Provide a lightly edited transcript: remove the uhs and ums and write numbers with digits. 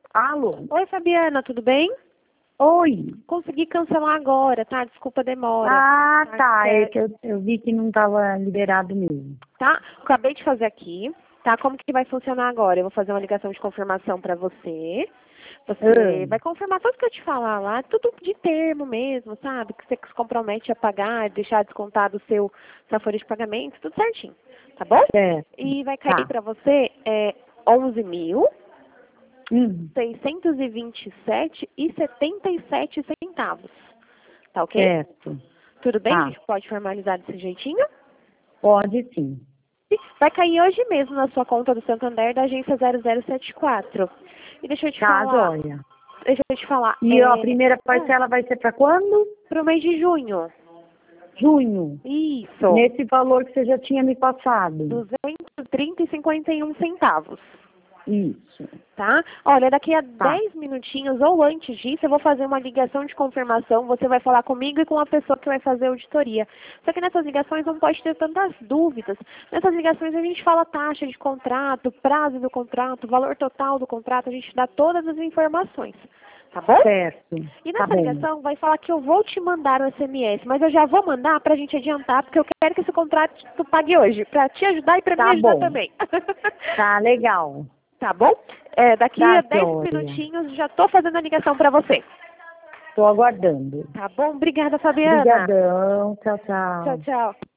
Alô? Oi, Fabiana, tudo bem? Oi. Consegui cancelar agora, tá? Desculpa a demora. Ah, tá. É certo. que eu vi que não estava liberado mesmo. Tá? Acabei de fazer aqui, tá? Como que vai funcionar agora? Eu vou fazer uma ligação de confirmação pra você. Você vai confirmar tudo que eu te falar lá, tudo de termo mesmo, sabe? Que você se compromete a pagar, deixar descontado o sua folha de pagamento, tudo certinho, tá bom? Certo. E vai cair Tá. pra você 11.000. Hum, 627,77 centavos. Tá ok? certo. Tudo bem? A Tá. gente pode formalizar desse jeitinho? Pode sim. Vai cair hoje mesmo na sua conta do Santander da agência 0074. E deixa eu te Tá, falar. joia. Deixa eu te falar. E a primeira parcela vai ser para quando? Pro mês de junho. Junho. Isso. Nesse valor que você já tinha me passado. 230,51 centavos. Isso. Tá? Olha, daqui a Tá. 10 minutinhos ou antes disso, eu vou fazer uma ligação de confirmação. Você vai falar comigo e com a pessoa que vai fazer a auditoria. Só que nessas ligações não pode ter tantas dúvidas. Nessas ligações a gente fala taxa de contrato, prazo do contrato, valor total do contrato, a gente dá todas as informações. Tá bom? Certo. E Tá nessa bom. ligação vai falar que eu vou te mandar um SMS, mas eu já vou mandar pra gente adiantar, porque eu quero que esse contrato tu pague hoje, pra te ajudar e pra me Tá ajudar bom. também. Tá legal. Tá bom? Daqui Tá, a 10 joia. minutinhos já tô fazendo a ligação pra você. Tô aguardando. Tá bom? Obrigada, Fabiana. Obrigadão. Tchau, Tchau, tchau. tchau.